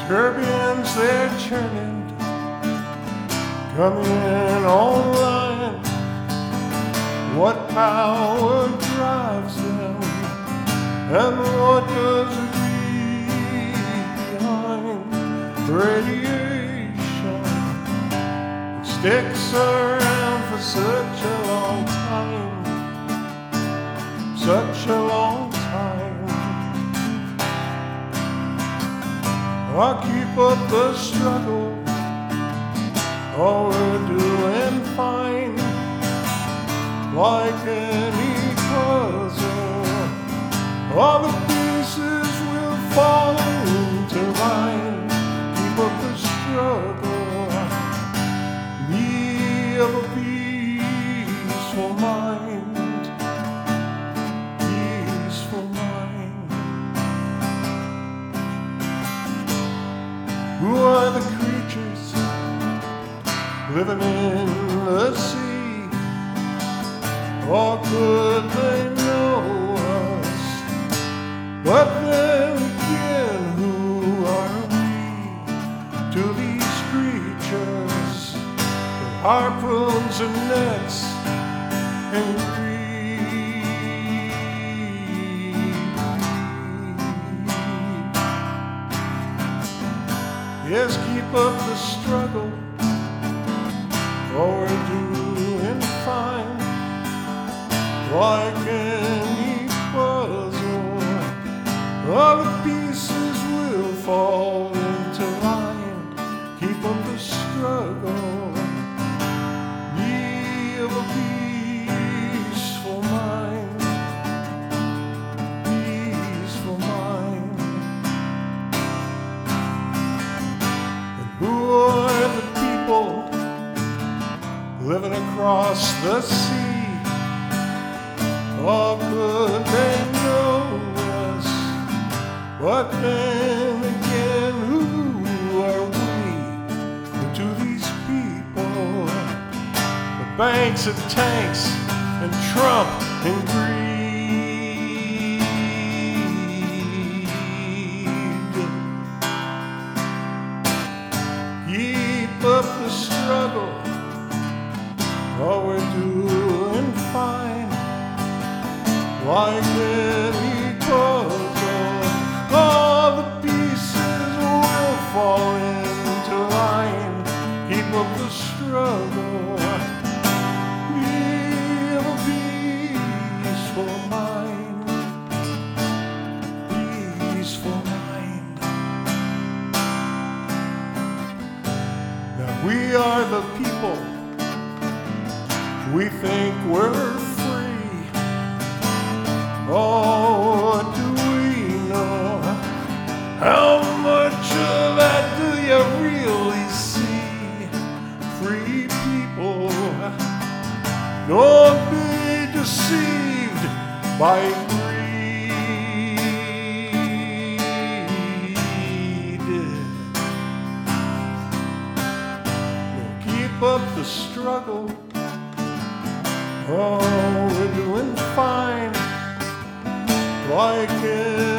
Caribbeans, they're churning, coming online. What power drives them, and what does it leave behind? Radiation sticks around for such a long time, such a long time. I keep up the struggle, oh, we're doing fine. Like any puzzle, all the pieces will fall into line. Keep up the struggle, be of a peaceful mind, peaceful mind. Who are the creatures living in the sea? Or could they know us? But then again, who are we to these creatures with harpoons and nets and greed? Yes, keep up the struggle, or we're doing fine. Like any puzzle, all the pieces will fall into line. Keep up the struggle, be of a peaceful mind, peaceful mind. And who are the people living across the sea? Or could they know us? But then again, who are we to these people? The banks and tanks and Trump and greed. Keep up the struggle, or we're doing fine. Like any puzzle, all the pieces will fall into line. Keep up the struggle, be of a peaceful mind, peaceful mind. Now we are the people, we think we're free. Oh, what do we know? How much of that do you really see? Free people, don't be deceived by greed. Keep up the struggle, oh, we're doing fine. Like it.